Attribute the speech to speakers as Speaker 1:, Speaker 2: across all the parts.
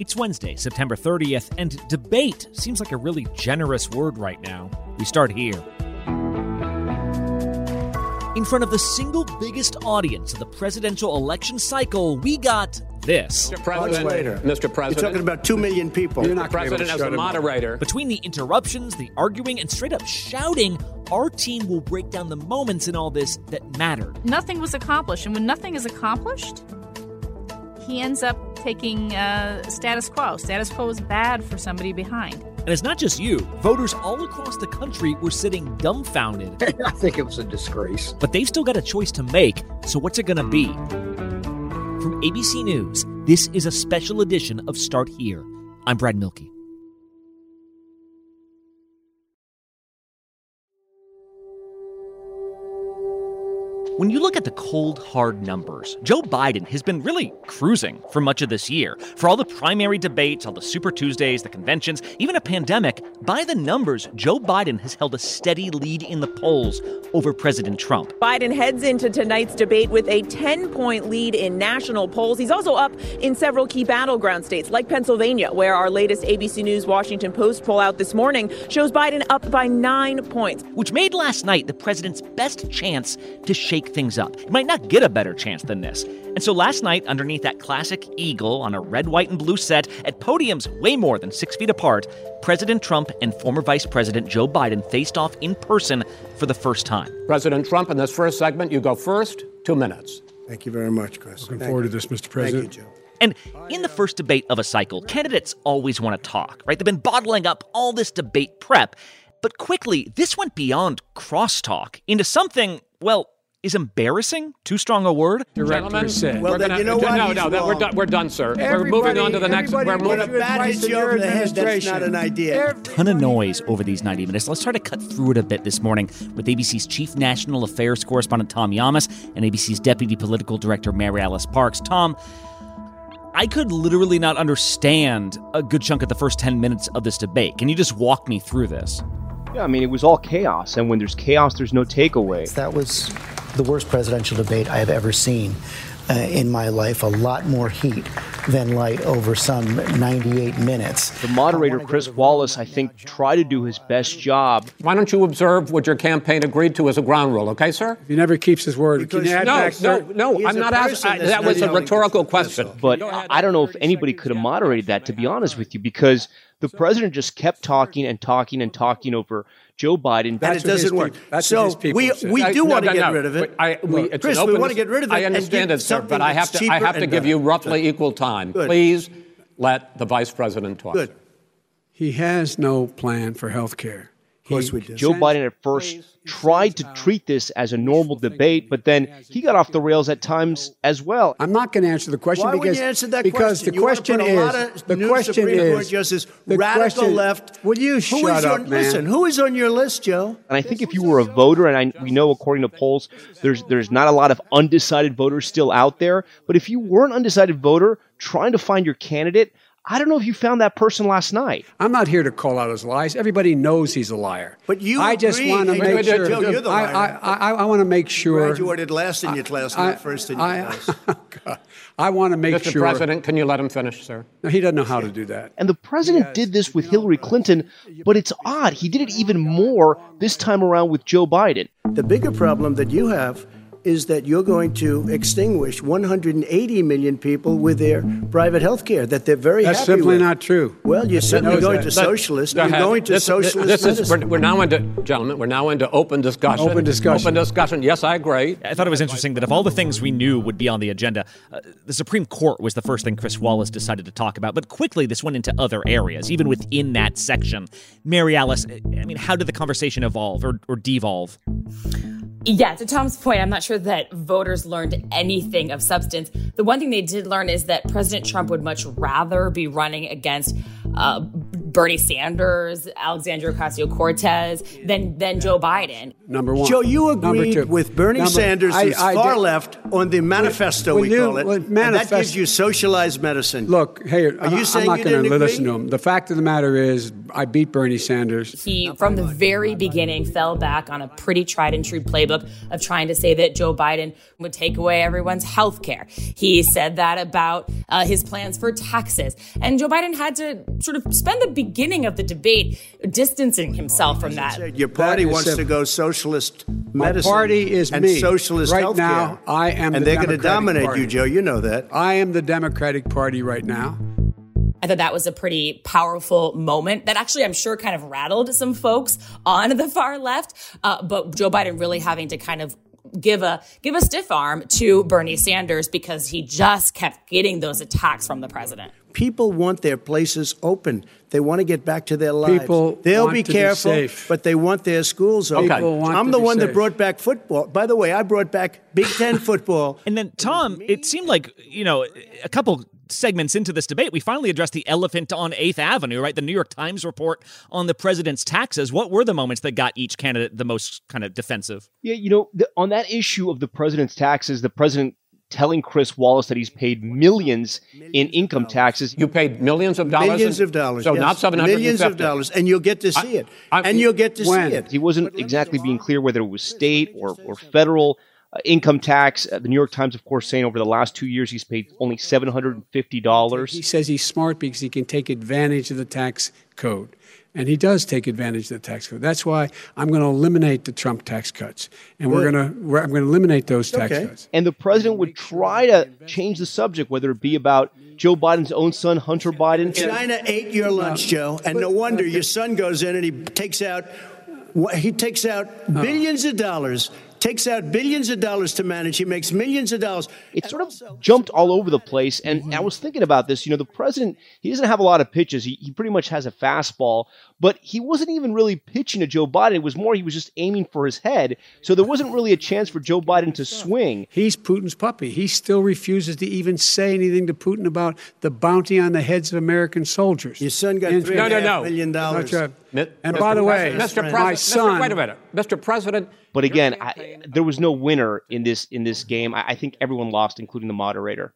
Speaker 1: It's Wednesday, September 30th, and debate seems like a really generous word right now. We start here. In front of the single biggest audience of the presidential election cycle, we got this.
Speaker 2: Mr. President.
Speaker 3: You're talking about 2 million people.
Speaker 2: You're not President as a moderator.
Speaker 1: Between the interruptions, the arguing, and straight up shouting, our team will break down the moments in all this that mattered.
Speaker 4: Nothing was accomplished, and when nothing is accomplished, he ends up taking status quo. Status quo is bad for somebody behind.
Speaker 1: And it's not just you. Voters all across the country were sitting dumbfounded.
Speaker 5: I think it was a disgrace.
Speaker 1: But they've still got a choice to make, so what's it going to be? From ABC News, this is a special edition of Start Here. I'm Brad Milkey. When you look at the cold, hard numbers, Joe Biden has been really cruising for much of this year. For all the primary debates, all the Super Tuesdays, the conventions, even a pandemic, by the numbers, Joe Biden has held a steady lead in the polls over President Trump.
Speaker 6: Biden heads into tonight's debate with a 10-point lead in national polls. He's also up in several key battleground states like Pennsylvania, where our latest ABC News Washington Post poll out this morning shows Biden up by 9 points.
Speaker 1: Which made last night the president's best chance to shake things up. He might not get a better chance than this. And so last night, underneath that classic eagle on a red, white, and blue set, at podiums way more than 6 feet apart, President Trump and former Vice President Joe Biden faced off in person for the first time.
Speaker 2: President Trump, in this first segment, you go first, 2 minutes.
Speaker 3: Thank you very much, Chris.
Speaker 7: Looking forward to this, Mr. President.
Speaker 3: Thank you, Joe.
Speaker 1: And in the first debate of a cycle, candidates always want to talk, right? They've been bottling up all this debate prep. But quickly, this went beyond crosstalk into something, well, is embarrassing too strong a word?
Speaker 2: Gentlemen,
Speaker 3: well, then you know what?
Speaker 2: We're done, sir. We're moving on to the next. We're moving.
Speaker 3: When a bat hits you over the head, that's not an idea.
Speaker 1: Ton of noise over these 90 minutes. Let's try to cut through it a bit this morning with ABC's Chief National Affairs Correspondent Tom Llamas and ABC's Deputy Political Director Mary Alice Parks. Tom, I could literally not understand a good chunk of the first 10 minutes of this debate. Can you just walk me through this?
Speaker 8: Yeah, I mean, it was all chaos, and when there's chaos, there's no takeaway.
Speaker 9: That was the worst presidential debate I have ever seen in my life. A lot more heat than light over some 98 minutes.
Speaker 8: The moderator, Chris Wallace, I think, tried to do his best job.
Speaker 2: Why don't you observe what your campaign agreed to as a ground rule, okay, sir?
Speaker 7: He never keeps his word.
Speaker 2: No, I'm not asking. That was a rhetorical question.
Speaker 8: But I don't know if anybody could have moderated that, to be honest with you, because the president just kept talking and talking and talking over Joe Biden.
Speaker 3: And it doesn't work. So we do want to get rid of it.
Speaker 2: Chris,
Speaker 3: we want to get rid of it.
Speaker 2: I understand it, sir, but I have to give you roughly equal time.
Speaker 3: Good.
Speaker 2: Please let the vice president talk.
Speaker 3: Good.
Speaker 7: He has no plan for health care.
Speaker 3: Of course we do.
Speaker 8: Joe Biden at first tried to treat this as a normal debate, but then he got off the rails at times as well.
Speaker 7: I'm not going to answer the question because
Speaker 3: the question is the radical left.
Speaker 7: Will you shut up, man?
Speaker 3: Listen, who is on your list, Joe?
Speaker 8: And I think if you were a voter, and we know according to polls, there's not a lot of undecided voters still out there, but if you were an undecided voter trying to find your candidate, I don't know if you found that person last night.
Speaker 7: I'm not here to call out his lies. Everybody knows he's a liar.
Speaker 3: But
Speaker 7: I just want to make sure.
Speaker 3: Joe, you're the liar.
Speaker 7: I want to make sure.
Speaker 3: You graduated last in your class, not first in your class.
Speaker 7: I want to make sure.
Speaker 2: Mr. President, can you let him finish, sir?
Speaker 7: No, he doesn't know how to do that.
Speaker 8: And the president did this with Hillary Clinton, but it's odd. He did it even more this time around with Joe Biden.
Speaker 3: The bigger problem that you have is that you're going to extinguish 180 million people with their private health care that they're very happy with.
Speaker 7: That's simply not true.
Speaker 3: Well, you're certainly going to socialist. You're going to socialist medicine.
Speaker 2: We're now into open discussion.
Speaker 7: Open discussion.
Speaker 2: Yes, I agree.
Speaker 1: I thought it was interesting that of all the things we knew would be on the agenda, the Supreme Court was the first thing Chris Wallace decided to talk about. But quickly, this went into other areas, even within that section. Mary Alice, I mean, how did the conversation evolve or devolve?
Speaker 10: Yeah, to Tom's point, I'm not sure that voters learned anything of substance. The one thing they did learn is that President Trump would much rather be running against Bernie Sanders, Alexandria Ocasio-Cortez than Joe Biden.
Speaker 7: Number one.
Speaker 3: Joe, you agreed with Bernie Sanders, who's far left, on the manifesto, we call it. And that gives you socialized medicine.
Speaker 7: Look, hey,
Speaker 3: are you saying
Speaker 7: I'm not going to listen to him. The fact of the matter is, I beat Bernie Sanders.
Speaker 10: He, from the very beginning, fell back on a pretty tried and true playbook of trying to say that Joe Biden would take away everyone's health care. He said that about his plans for taxes. And Joe Biden had to sort of spend the beginning of the debate distancing himself from that.
Speaker 3: Your party wants to go socialist medicine.
Speaker 7: My party is
Speaker 3: and
Speaker 7: me.
Speaker 3: socialist
Speaker 7: right
Speaker 3: healthcare.
Speaker 7: now, I am
Speaker 3: and
Speaker 7: the
Speaker 3: they're going to dominate
Speaker 7: Party.
Speaker 3: you, Joe. You know that.
Speaker 7: I am the Democratic Party right now.
Speaker 10: I thought that was a pretty powerful moment that actually I'm sure kind of rattled some folks on the far left. But Joe Biden really having to kind of give a stiff arm to Bernie Sanders because he just kept getting those attacks from the president.
Speaker 3: People want their places open. They want to get back to their lives. They'll be careful, but they want their schools open. I'm the one that brought back football. By the way, I brought back Big Ten football.
Speaker 1: And then, Tom, it seemed like, a couple segments into this debate, we finally addressed the elephant on 8th Avenue, right? The New York Times report on the president's taxes. What were the moments that got each candidate the most kind of defensive?
Speaker 8: Yeah, on that issue of the president's taxes, the president telling Chris Wallace that he's paid millions in income taxes.
Speaker 2: You paid millions of dollars?
Speaker 3: Millions of dollars.
Speaker 2: So
Speaker 3: yes.
Speaker 2: not $750.
Speaker 3: Millions of dollars, and you'll get to see it. You'll get to see it.
Speaker 8: He wasn't exactly being clear whether it was state or federal income tax. The New York Times, of course, saying over the last 2 years he's paid only $750.
Speaker 7: He says he's smart because he can take advantage of the tax code. And he does take advantage of the tax code. That's why I'm going to eliminate the Trump tax cuts. And I'm going to eliminate those tax cuts.
Speaker 8: And the president would try to change the subject, whether it be about Joe Biden's own son, Hunter Biden.
Speaker 3: China ate your lunch, Joe. And no wonder your son goes in and he takes out billions of dollars. Takes out billions of dollars to manage. He makes millions of dollars.
Speaker 8: It sort of jumped all over the place. And I was thinking about this. The president, he doesn't have a lot of pitches. He pretty much has a fastball. But he wasn't even really pitching to Joe Biden. It was more he was just aiming for his head. So there wasn't really a chance for Joe Biden to swing.
Speaker 7: He's Putin's puppy. He still refuses to even say anything to Putin about the bounty on the heads of American soldiers.
Speaker 3: Your son got $3.5 million.
Speaker 7: That's right. And by the way, my son...
Speaker 2: Wait a minute. Mr. President...
Speaker 8: But again, there was no winner in this game. I think everyone lost, including the moderator.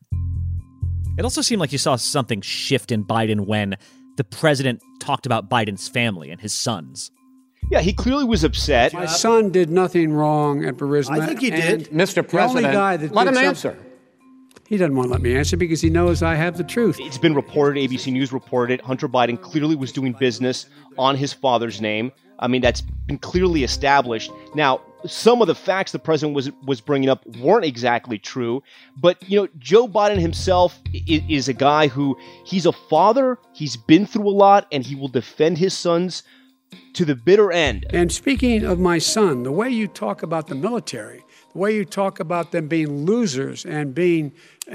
Speaker 1: It also seemed like you saw something shift in Biden when the president talked about Biden's family and his sons.
Speaker 8: Yeah, he clearly was upset.
Speaker 7: My son did nothing wrong at Burisma.
Speaker 3: I think he did.
Speaker 2: Mr. President, let him answer.
Speaker 7: He doesn't want to let me answer because he knows I have the truth.
Speaker 8: It's been reported, ABC News reported it, Hunter Biden clearly was doing business on his father's name. I mean, that's been clearly established. Now, some of the facts the president was bringing up weren't exactly true. But, Joe Biden himself is a guy who, he's a father, he's been through a lot, and he will defend his sons to the bitter end.
Speaker 7: And speaking of my son, the way you talk about the military, the way you talk about them being losers and being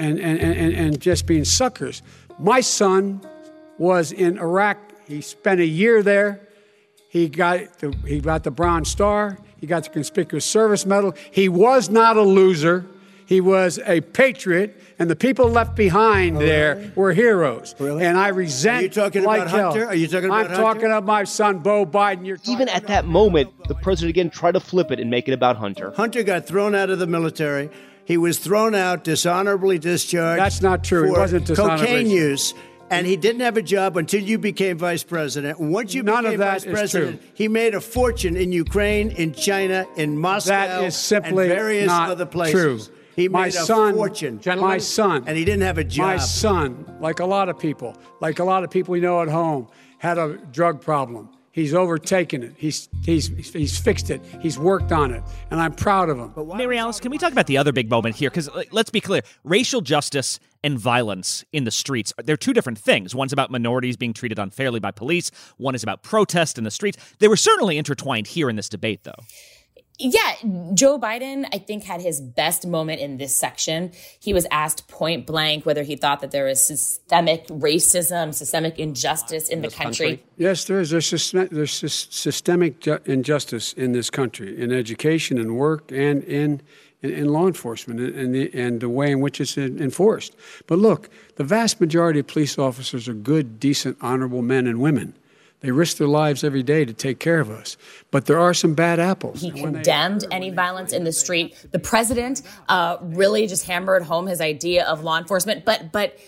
Speaker 7: and just being suckers. My son was in Iraq. He spent a year there. He got the Bronze Star. He got the Conspicuous Service Medal. He was not a loser. He was a patriot, and the people left behind there were heroes.
Speaker 3: Really?
Speaker 7: And I resent.
Speaker 3: Are you talking about Hunter? Are you talking about Hunter?
Speaker 7: I'm talking about my son, Beau Biden.
Speaker 8: Even at that moment, the president again tried to flip it and make it about Hunter.
Speaker 3: Hunter got thrown out of the military. He was thrown out, dishonorably discharged.
Speaker 7: That's not true. He wasn't dishonorably.
Speaker 3: Cocaine use. And he didn't have a job until you became vice president. Once you became vice president, he made a fortune in Ukraine, in China, in Moscow,
Speaker 7: that is simply
Speaker 3: and various
Speaker 7: not
Speaker 3: other places.
Speaker 7: True.
Speaker 3: He
Speaker 7: my
Speaker 3: made a
Speaker 7: son,
Speaker 3: fortune.
Speaker 7: My son.
Speaker 3: And he didn't have a job.
Speaker 7: My son, like a lot of people we know at home, had a drug problem. He's overtaken it. He's fixed it. He's worked on it. And I'm proud of him.
Speaker 1: Mary Alice, can we talk about the other big moment here? Because let's be clear. Racial justice and violence in the streets, they're two different things. One's about minorities being treated unfairly by police. One is about protest in the streets. They were certainly intertwined here in this debate, though.
Speaker 10: Yeah, Joe Biden, I think, had his best moment in this section. He was asked point blank whether he thought that there is systemic racism, systemic injustice in the country.
Speaker 7: Yes, there is. There's systemic injustice in this country, in education and work and in law enforcement and the way in which it's enforced. But look, the vast majority of police officers are good, decent, honorable men and women. They risk their lives every day to take care of us. But there are some bad apples.
Speaker 10: He condemned any violence in the street. The president really just hammered home his idea of law enforcement. But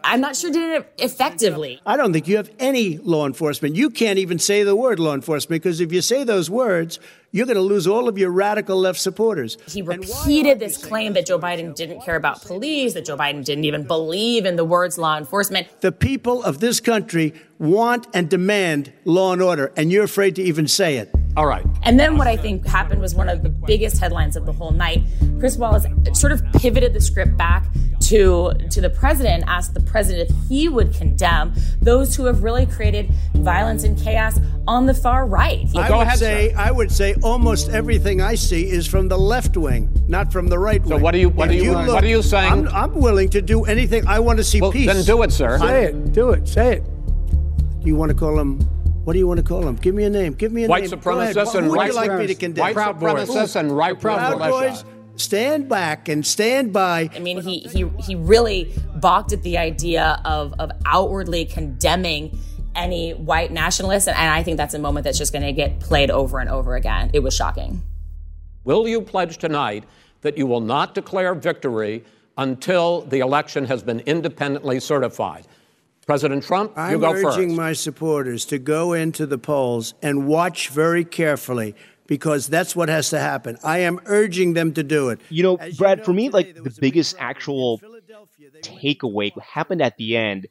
Speaker 10: I'm not sure did it effectively.
Speaker 3: I don't think you have any law enforcement. You can't even say the word law enforcement, because if you say those words, you're going to lose all of your radical left supporters.
Speaker 10: He repeated this claim that Joe Biden didn't care about police, that Joe Biden didn't even believe in the words law enforcement.
Speaker 3: The people of this country want and demand law and order, and you're afraid to even say it.
Speaker 2: All right.
Speaker 10: And then what I think happened was one of the biggest headlines of the whole night. Chris Wallace sort of pivoted the script back to the president, asked the president if he would condemn those who have really created violence and chaos on the far right.
Speaker 3: I would say almost everything I see is from the left wing, not from the right wing.
Speaker 2: So what are you saying?
Speaker 3: I'm willing to do anything. I want to see peace.
Speaker 2: Then do it, sir.
Speaker 7: Say it. Do it. Say it.
Speaker 3: Do you want to call him? What do you want to call them? Give me a name. Give me a
Speaker 2: white
Speaker 3: name.
Speaker 2: Supremacists and
Speaker 3: white supremacists. White supremacists me to condemn?
Speaker 2: White supremacists and right
Speaker 3: Proud Boys. Stand back and stand by.
Speaker 10: I mean, he really balked at the idea of outwardly condemning any white nationalists, and I think that's a moment that's just going to get played over and over again. It was shocking.
Speaker 2: Will you pledge tonight that you will not declare victory until the election has been independently certified? President Trump, you go first.
Speaker 3: I'm urging my supporters to go into the polls and watch very carefully, because that's what has to happen. I am urging them to do it.
Speaker 8: You know, Brad, for me, like the biggest actual takeaway happened at the end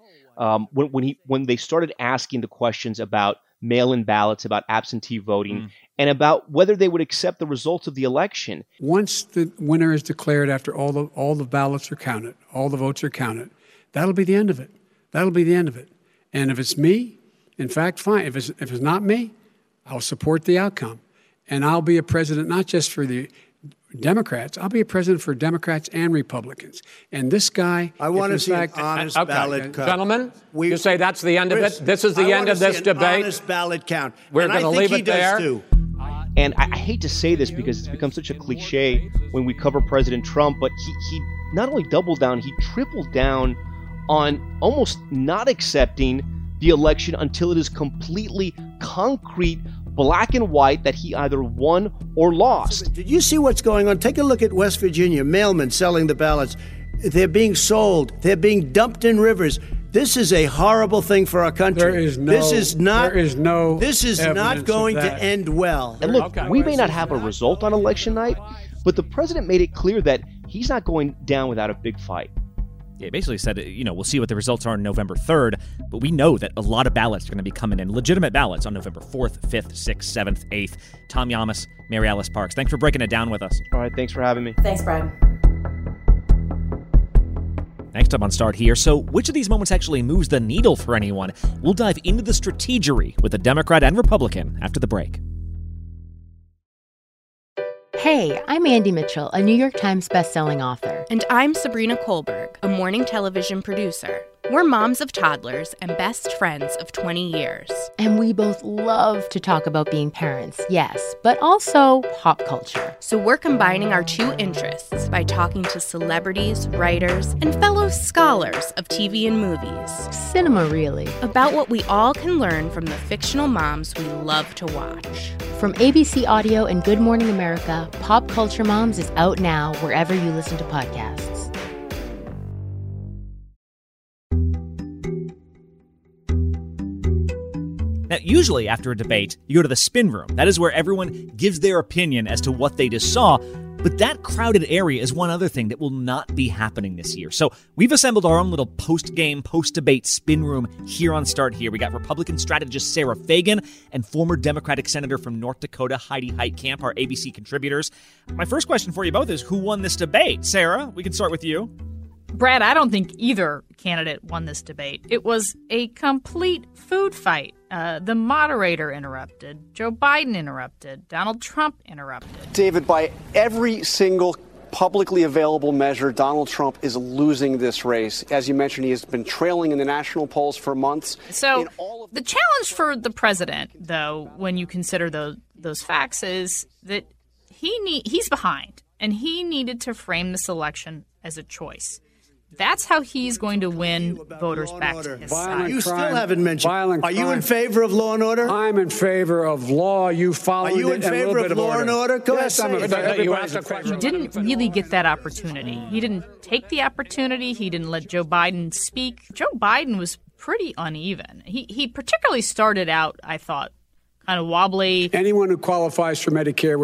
Speaker 8: when they started asking the questions about mail-in ballots, about absentee voting, and about whether they would accept the results of the election.
Speaker 7: Once the winner is declared, after all the ballots are counted, all the votes are counted, that'll be the end of it. That'll be the end of it. And if it's me, in fact, fine. If it's not me, I'll support the outcome. And I'll be a president not just for the Democrats. I'll be a president for Democrats and Republicans. And this guy,
Speaker 3: I want to see an honest ballot count.
Speaker 2: Gentlemen, you say that's the end of it? This is the end of this debate?
Speaker 3: Honest ballot count.
Speaker 2: We're going to leave it there.
Speaker 8: And I hate to say this because it's become such a cliche when we cover President Trump, but he not only doubled down, he tripled down on almost not accepting the election until it is completely concrete, black and white, that he either won or lost.
Speaker 3: Did you see what's going on? Take a look at West Virginia, mailmen selling the ballots. They're being sold. They're being dumped in rivers. This is a horrible thing for our country. This is not going to end well.
Speaker 8: And look, we may not have a result on election night, but the president made it clear that he's not going down without a big fight.
Speaker 1: Yeah, basically said, we'll see what the results are on November 3rd, but we know that a lot of ballots are going to be coming in, legitimate ballots, on November 4th, 5th, 6th, 7th, 8th. Tom Yamas, Mary Alice Parks, thanks for breaking it down with us.
Speaker 8: All right, thanks for having me.
Speaker 10: Thanks, Brad.
Speaker 1: Next up on Start Here, so which of these moments actually moves the needle for anyone? We'll dive into the strategery with the Democrat and Republican after the break.
Speaker 11: Hey, I'm Andy Mitchell, a New York Times bestselling author.
Speaker 12: And I'm Sabrina Kohlberg, a morning television producer. We're moms of toddlers and best friends of 20 years.
Speaker 11: And we both love to talk about being parents, yes, but also pop culture.
Speaker 12: So we're combining our two interests by talking to celebrities, writers, and fellow scholars of TV and movies.
Speaker 11: Cinema, really.
Speaker 12: About what we all can learn from the fictional moms we love to watch.
Speaker 11: From ABC Audio and Good Morning America, Pop Culture Moms is out now wherever you listen to podcasts.
Speaker 1: Now, usually after a debate, you go to the spin room. That is where everyone gives their opinion as to what they just saw. But that crowded area is one other thing that will not be happening this year. So we've assembled our own little post-game, post-debate spin room here on Start Here. We got Republican strategist Sarah Fagan and former Democratic Senator from North Dakota, Heidi Heitkamp, our ABC contributors. My first question for you both is, who won this debate? Sarah, we can start with you.
Speaker 4: Brad, I don't think either candidate won this debate. It was a complete food fight. The moderator interrupted. Joe Biden interrupted. Donald Trump interrupted.
Speaker 13: David, by every single publicly available measure, Donald Trump is losing this race. As you mentioned, he has been trailing in the national polls for months.
Speaker 4: So the challenge for the president, though, when you consider those facts, is that he's behind, and he needed to frame this election as a choice. That's how he's going to win voters back to his side.
Speaker 3: You still haven't mentioned. Are you in favor of law and order?
Speaker 7: I'm in favor of law. You followed it.
Speaker 3: Are you in favor of law and order? Go ahead.
Speaker 4: He didn't really get that opportunity. He didn't take the opportunity. He didn't let Joe Biden speak. Joe Biden was pretty uneven. He particularly started out, I thought, kind of wobbly.
Speaker 7: Anyone who qualifies for Medicaid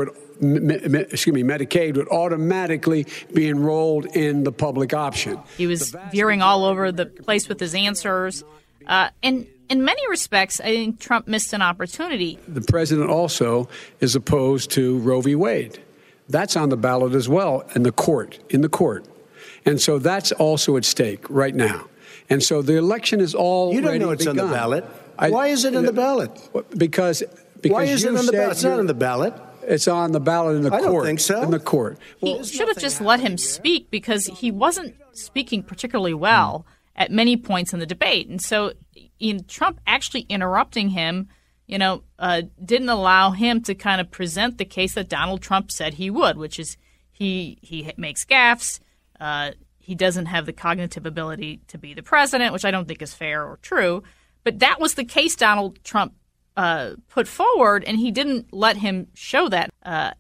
Speaker 7: would automatically be enrolled in the public option.
Speaker 4: He was veering all over the place with his answers. And in many respects, I think Trump missed an opportunity.
Speaker 7: The president also is opposed to Roe v. Wade. That's on the ballot as well in the court. And so that's also at stake right now. And so the election is already
Speaker 3: begun. You don't know it's on the ballot. Why is it on the ballot?
Speaker 7: Because
Speaker 3: why is it on the ballot? It's not on the ballot.
Speaker 7: It's on the ballot in the court.
Speaker 3: I don't think so.
Speaker 7: In the court.
Speaker 4: He should have just let him speak because he wasn't speaking particularly well at many points in the debate. And so Trump actually interrupting him, didn't allow him to kind of present the case that Donald Trump said he would, which is he makes gaffes. He doesn't have the cognitive ability to be the president, which I don't think is fair or true. But that was the case Donald Trump put forward, and he didn't let him show that.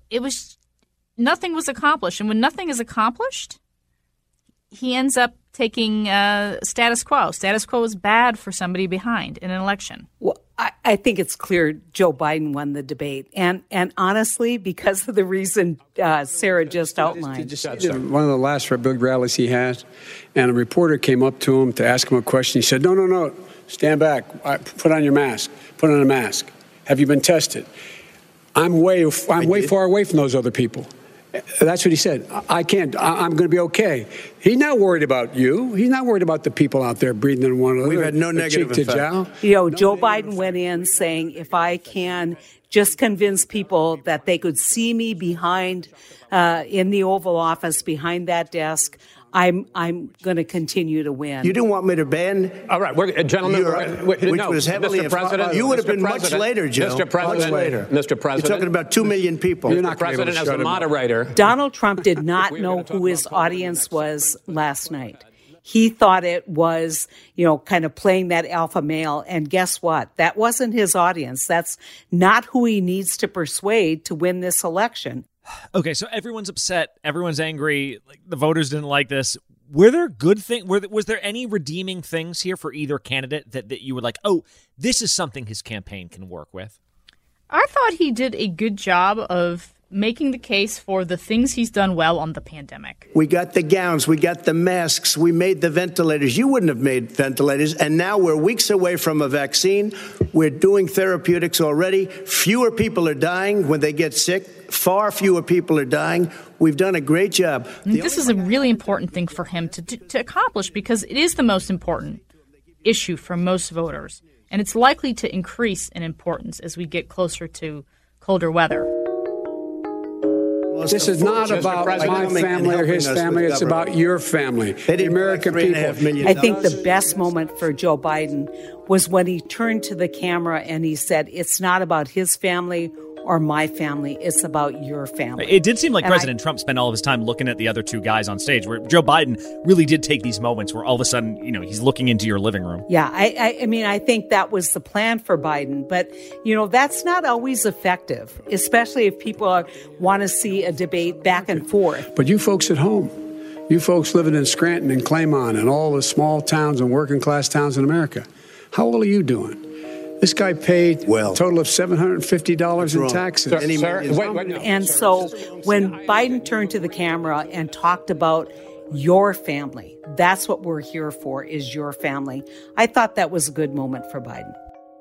Speaker 4: Nothing was accomplished. And when nothing is accomplished, he ends up taking status quo. Status quo is bad for somebody behind in an election.
Speaker 14: Well, I think it's clear Joe Biden won the debate. And honestly, because of the reason Sarah just outlined.
Speaker 7: One of the last big rallies he had, and a reporter came up to him to ask him a question. He said, no, stand back. Put on your mask. Put on a mask. Have you been tested? I'm way far away from those other people. That's what he said. I can't. I'm going to be okay. He's not worried about you. He's not worried about the people out there breathing in one another.
Speaker 3: We've had no negative effect.
Speaker 14: Joe Biden went in saying, if I can just convince people that they could see me behind in the Oval Office, behind that desk, I'm going to continue to win.
Speaker 3: You didn't want me to ban.
Speaker 2: All right, gentlemen.
Speaker 3: Which was heavily
Speaker 2: Mr. President.
Speaker 3: You would have been much later, Joe.
Speaker 2: Mr. President.
Speaker 3: Much later.
Speaker 2: Mr. President.
Speaker 3: You're talking about 2 million people.
Speaker 2: You're not President as a moderator.
Speaker 14: Donald Trump did not know who his audience was last night. He thought it was, kind of playing that alpha male. And guess what? That wasn't his audience. That's not who he needs to persuade to win this election.
Speaker 1: Okay, so everyone's upset. Everyone's angry. The voters didn't like this. Were there good things? Was there any redeeming things here for either candidate that you were like, oh, this is something his campaign can work with?
Speaker 4: I thought he did a good job of making the case for the things he's done well on the pandemic.
Speaker 3: We got the gowns, we got the masks, we made the ventilators. You wouldn't have made ventilators. And now we're weeks away from a vaccine. We're doing therapeutics already. Fewer people are dying when they get sick. Far fewer people are dying. We've done a great job.
Speaker 4: This is a really important thing for him to accomplish because it is the most important issue for most voters. And it's likely to increase in importance as we get closer to colder weather.
Speaker 7: This is not about my family or his family. It's about your family, the American people.
Speaker 14: I think the best moment for Joe Biden was when he turned to the camera and he said, it's not about his family or my family. It's about your family.
Speaker 1: It did seem like President Trump spent all of his time looking at the other two guys on stage, where Joe Biden really did take these moments where all of a sudden, he's looking into your living room.
Speaker 14: Yeah, I mean, I think that was the plan for Biden. But, that's not always effective, especially if people want to see a debate back and forth.
Speaker 7: But you folks at home, you folks living in Scranton and Claymont and all the small towns and working class towns in America, how well are you doing? This guy paid a total of $750 in taxes.
Speaker 14: And so when Biden turned to the camera and talked about your family, that's what we're here for, is your family. I thought that was a good moment for Biden.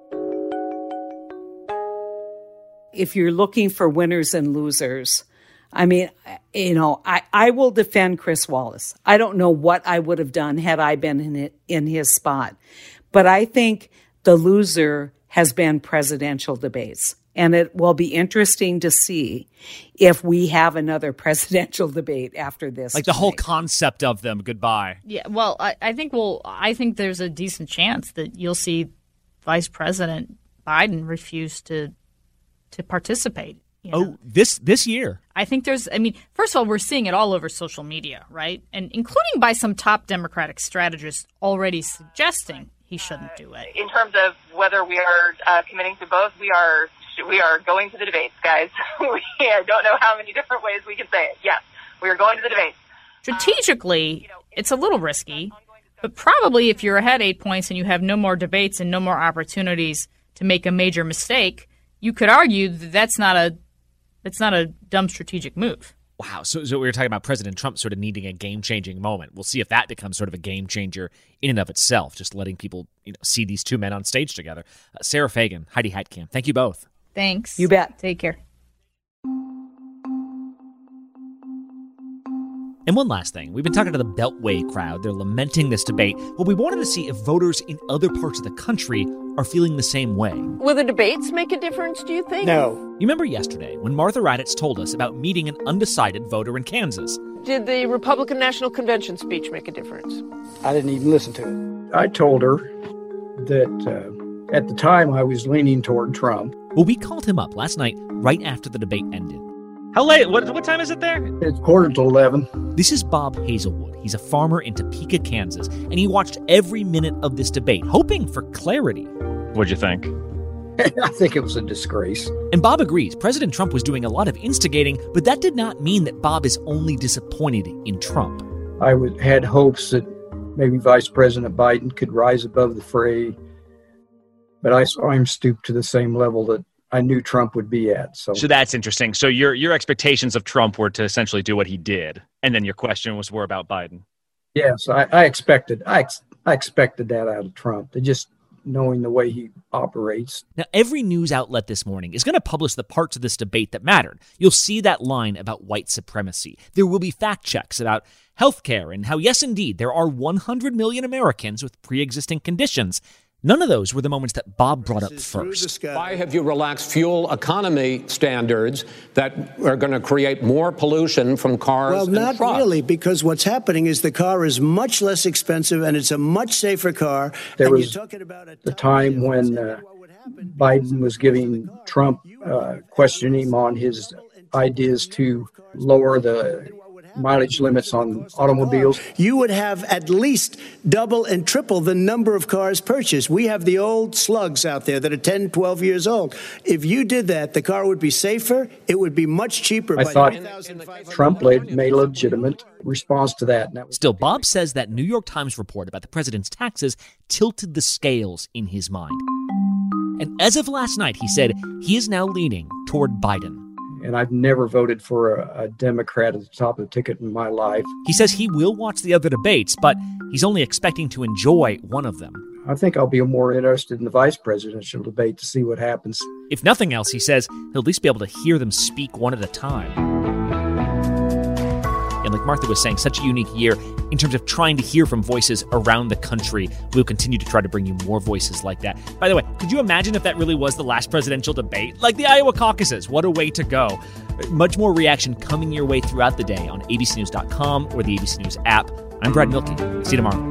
Speaker 14: If you're looking for winners and losers, I mean, I will defend Chris Wallace. I don't know what I would have done had I been in his spot. But I think the loser has been presidential debates. And it will be interesting to see if we have another presidential debate after this.
Speaker 1: Like the whole concept of them. Goodbye.
Speaker 4: Yeah, well, I think there's a decent chance that you'll see Vice President Biden refuse to participate
Speaker 1: This year.
Speaker 4: I think first of all, we're seeing it all over social media, right? And including by some top Democratic strategists already suggesting he shouldn't do it.
Speaker 15: In terms of whether we are committing to both, we are going to the debates, guys. We don't know how many different ways we can say it. Yes, we are going to the debates.
Speaker 4: Strategically, it's a little risky, but probably if you're ahead 8 points and you have no more debates and no more opportunities to make a major mistake, you could argue that that's not a dumb strategic move.
Speaker 1: Wow. So we were talking about President Trump sort of needing a game-changing moment. We'll see if that becomes sort of a game changer in and of itself, just letting people see these two men on stage together. Sarah Fagan, Heidi Heitkamp, thank you both.
Speaker 4: Thanks.
Speaker 14: You bet.
Speaker 4: Take care.
Speaker 1: And one last thing. We've been talking to the Beltway crowd. They're lamenting this debate. Well, we wanted to see if voters in other parts of the country are feeling the same way.
Speaker 16: Will the debates make a difference, do you think?
Speaker 3: No.
Speaker 1: You remember yesterday when Martha Raddatz told us about meeting an undecided voter in Kansas.
Speaker 16: Did the Republican National Convention speech make a difference?
Speaker 5: I didn't even listen to it.
Speaker 17: I told her that at the time I was leaning toward Trump.
Speaker 1: Well, we called him up last night right after the debate ended. How late? What time is it there?
Speaker 17: It's 11:15.
Speaker 1: This is Bob Hazelwood. He's a farmer in Topeka, Kansas, and he watched every minute of this debate, hoping for clarity. What'd you think?
Speaker 17: I think it was a disgrace.
Speaker 1: And Bob agrees. President Trump was doing a lot of instigating, but that did not mean that Bob is only disappointed in Trump.
Speaker 17: I had hopes that maybe Vice President Biden could rise above the fray, but I saw him stoop to the same level that I knew Trump would be at. So
Speaker 18: that's interesting. So your expectations of Trump were to essentially do what he did, and then your question was more about Biden.
Speaker 17: Yes, I expected that out of Trump. Just knowing the way he operates.
Speaker 1: Now, every news outlet this morning is going to publish the parts of this debate that mattered. You'll see that line about white supremacy. There will be fact checks about healthcare and how, yes, indeed, there are 100 million Americans with pre-existing conditions. None of those were the moments that Bob brought up first.
Speaker 2: Why have you relaxed fuel economy standards that are going to create more pollution from cars and trucks?
Speaker 3: Well, not really, because what's happening is the car is much less expensive and it's a much safer car.
Speaker 17: There was the time when Biden was giving Trump, questioning him on his ideas to lower the mileage limits on automobiles.
Speaker 3: You would have at least double and triple the number of cars purchased. We have the old slugs out there that are 10, 12 years old. If you did that, the car would be safer. It would be much cheaper.
Speaker 17: I thought Trump made a legitimate response to that.
Speaker 1: Still, Bob says that New York Times report about the president's taxes tilted the scales in his mind. And as of last night, he said he is now leaning toward Biden.
Speaker 17: And I've never voted for a Democrat at the top of the ticket in my life.
Speaker 1: He says he will watch the other debates, but he's only expecting to enjoy one of them.
Speaker 17: I think I'll be more interested in the vice presidential debate to see what happens.
Speaker 1: If nothing else, he says he'll at least be able to hear them speak one at a time. And like Martha was saying, such a unique year in terms of trying to hear from voices around the country. We'll continue to try to bring you more voices like that. By the way, could you imagine if that really was the last presidential debate? Like the Iowa caucuses, what a way to go. Much more reaction coming your way throughout the day on abcnews.com or the ABC News app. I'm Brad Milkey. See you tomorrow.